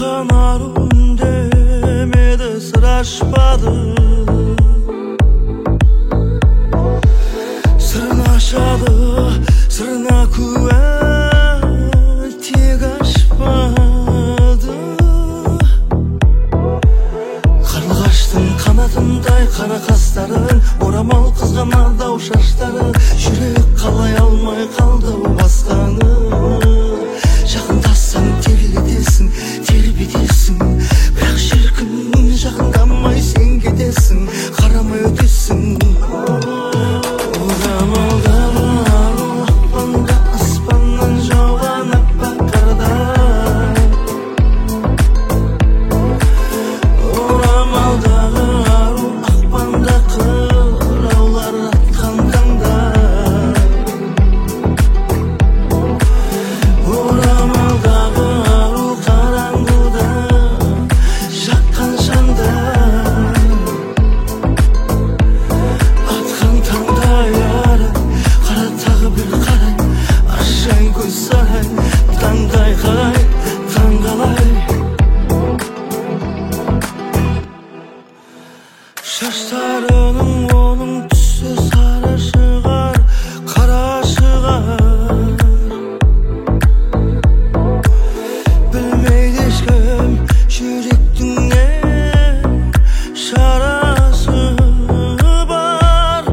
Жатқан ару үндемеді, сыр ашпады. Сырын ашады, сырына куә, тек ашпады. Қарлығаштың қанатындай қара қастарын, орамал қызған ардау шаштары, жүрек қалай алмай қалды басқаны. Жақындассаң тербетесің, тербетесің, бірақ шіркін жақындамай сен кетесің, қарамай өтесің. Орамалдағы ару ақпанда, аспаннан жауған аппақ қардай. Орамалдағы ару ақпанда, қыраулар атқан таңдай. Орамалдағы ару қараңғыда жаққан шаңдай. Атқан таңдай ары, қара тағы бір қарай, ашайын көз сарай, таңдай қарай, таңғалай. Шаштарының оның түсі сары шығар, қара шығар. Білмейді ешкім жүректің не шарасы бар.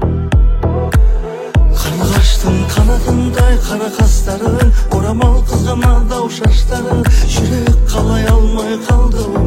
Қарлығаштың қанатындай қара қастарын, орамал қызған ардау шаштары, жүрек қалай алмай қалды